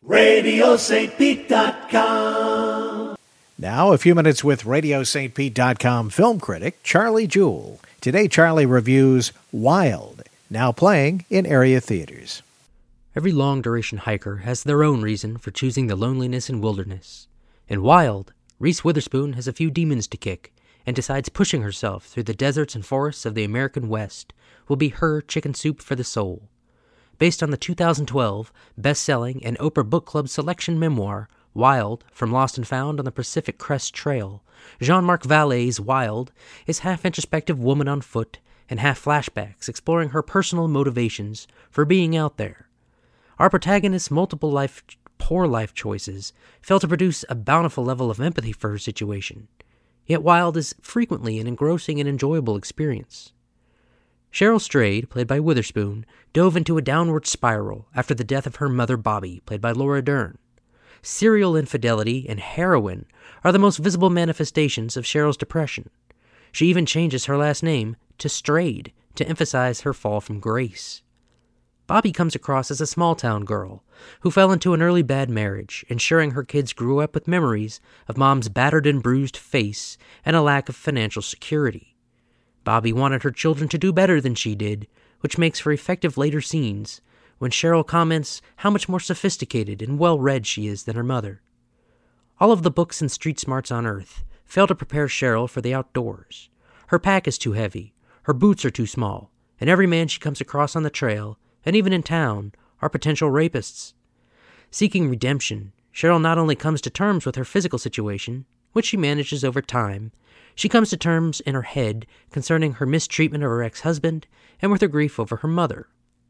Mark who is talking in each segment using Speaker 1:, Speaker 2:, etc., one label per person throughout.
Speaker 1: RadioSt.Pete.com.
Speaker 2: Now, a few minutes with RadioSt.Pete.com film critic Charlie Jewell. Today, Charlie reviews Wild, now playing in area theaters.
Speaker 3: Every long-duration hiker has their own reason for choosing the loneliness and wilderness. In Wild, Reese Witherspoon has a few demons to kick and decides pushing herself through the deserts and forests of the American West will be her chicken soup for the soul. Based on the 2012 best-selling and Oprah Book Club selection memoir, Wild, From Lost and Found on the Pacific Crest Trail, Jean-Marc Vallée's Wild is half introspective woman on foot and half flashbacks exploring her personal motivations for being out there. Our protagonist's multiple poor life choices fail to produce a bountiful level of empathy for her situation, yet Wild is frequently an engrossing and enjoyable experience. Cheryl Strayed, played by Witherspoon, dove into a downward spiral after the death of her mother Bobby, played by Laura Dern. Serial infidelity and heroin are the most visible manifestations of Cheryl's depression. She even changes her last name to Strayed to emphasize her fall from grace. Bobby comes across as a small-town girl who fell into an early bad marriage, ensuring her kids grew up with memories of mom's battered and bruised face and a lack of financial security. Bobby wanted her children to do better than she did, which makes for effective later scenes when Cheryl comments how much more sophisticated and well-read she is than her mother. All of the books and street smarts on Earth fail to prepare Cheryl for the outdoors. Her pack is too heavy, her boots are too small, and every man she comes across on the trail, and even in town, are potential rapists. Seeking redemption, Cheryl not only comes to terms with her physical situation, which she manages over time, she comes to terms in her head concerning her mistreatment of her ex-husband and with her grief over her mother.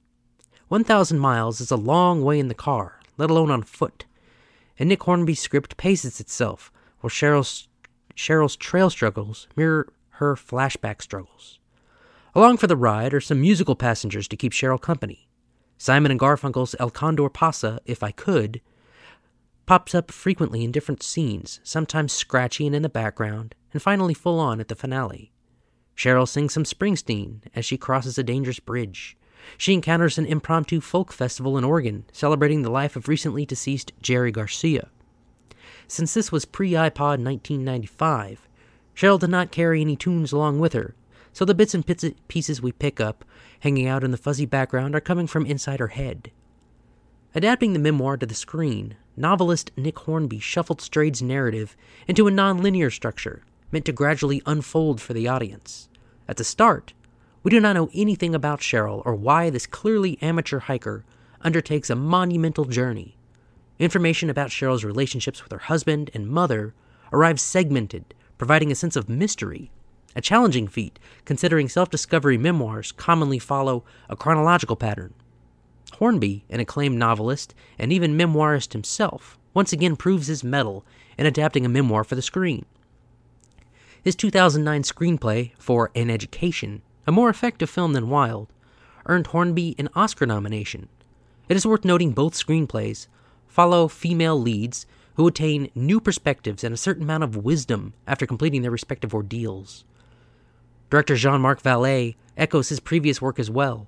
Speaker 3: 1,000 miles is a long way in the car, let alone on foot, and Nick Hornby's script paces itself while Cheryl's trail struggles mirror her flashback struggles. Along for the ride are some musical passengers to keep Cheryl company. Simon & Garfunkel's El Condor Pasa, If I Could, pops up frequently in different scenes, sometimes scratchy and in the background, and finally full on at the finale. Cheryl sings some Springsteen as she crosses a dangerous bridge. She encounters an impromptu folk festival in Oregon, celebrating the life of recently deceased Jerry Garcia. Since this was pre-iPod 1995, Cheryl did not carry any tunes along with her, so the bits and pieces we pick up, hanging out in the fuzzy background, are coming from inside her head. Adapting the memoir to the screen, novelist Nick Hornby shuffled Strayed's narrative into a non-linear structure, meant to gradually unfold for the audience. At the start, we do not know anything about Cheryl or why this clearly amateur hiker undertakes a monumental journey. Information about Cheryl's relationships with her husband and mother arrives segmented, providing a sense of mystery, a challenging feat considering self-discovery memoirs commonly follow a chronological pattern. Hornby, an acclaimed novelist and even memoirist himself, once again proves his mettle in adapting a memoir for the screen. His 2009 screenplay for An Education, a more effective film than Wild, earned Hornby an Oscar nomination. It is worth noting both screenplays follow female leads who attain new perspectives and a certain amount of wisdom after completing their respective ordeals. Director Jean-Marc Vallée echoes his previous work as well.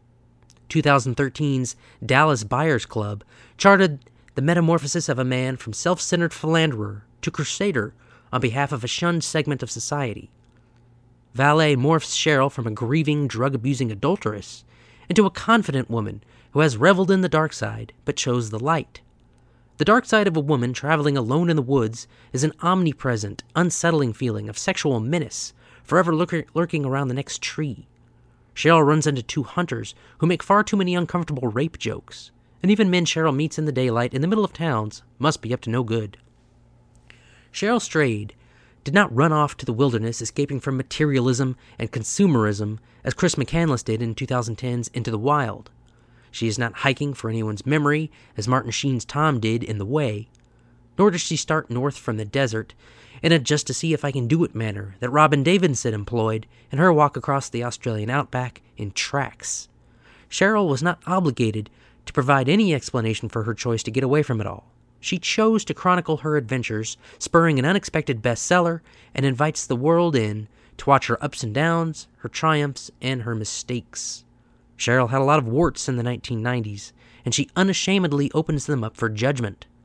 Speaker 3: 2013's Dallas Buyers Club charted the metamorphosis of a man from self-centered philanderer to crusader on behalf of a shunned segment of society. Vallée morphs Cheryl from a grieving, drug-abusing adulteress into a confident woman who has reveled in the dark side but chose the light. The dark side of a woman traveling alone in the woods is an omnipresent, unsettling feeling of sexual menace, forever lurking around the next tree. Cheryl runs into two hunters who make far too many uncomfortable rape jokes, and even men Cheryl meets in the daylight in the middle of towns must be up to no good. Cheryl Strayed did not run off to the wilderness escaping from materialism and consumerism as Chris McCandless did in 2010's Into the Wild. She is not hiking for anyone's memory as Martin Sheen's Tom did in The Way, nor does she start north from the desert in a just-to-see-if-I-can-do-it manner that Robin Davidson employed in her walk across the Australian outback in Tracks. Cheryl was not obligated to provide any explanation for her choice to get away from it all. She chose to chronicle her adventures, spurring an unexpected bestseller, and invites the world in to watch her ups and downs, her triumphs, and her mistakes. Cheryl had a lot of warts in the 1990s, and she unashamedly opens them up for judgment.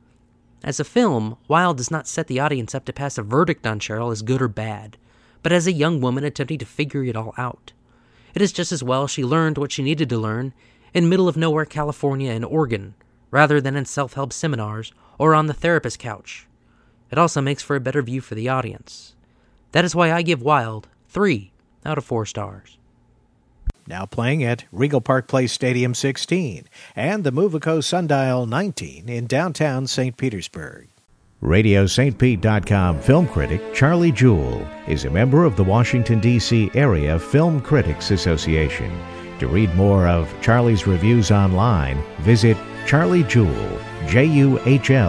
Speaker 3: As a film, Wild does not set the audience up to pass a verdict on Cheryl as good or bad, but as a young woman attempting to figure it all out. It is just as well she learned what she needed to learn in middle-of-nowhere California and Oregon, rather than in self-help seminars or on the therapist couch. It also makes for a better view for the audience. That is why I give Wild 3 out of 4 stars.
Speaker 2: Now playing at Regal Park Place Stadium 16 and the Movico Sundial 19 in downtown St. Petersburg. RadioSt.Pete.com film critic Charlie Jewell is a member of the Washington, D.C. Area Film Critics Association. To read more of Charlie's reviews online, visit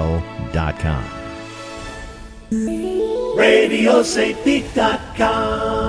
Speaker 2: charliejewell.com.
Speaker 1: RadioSt.Pete.com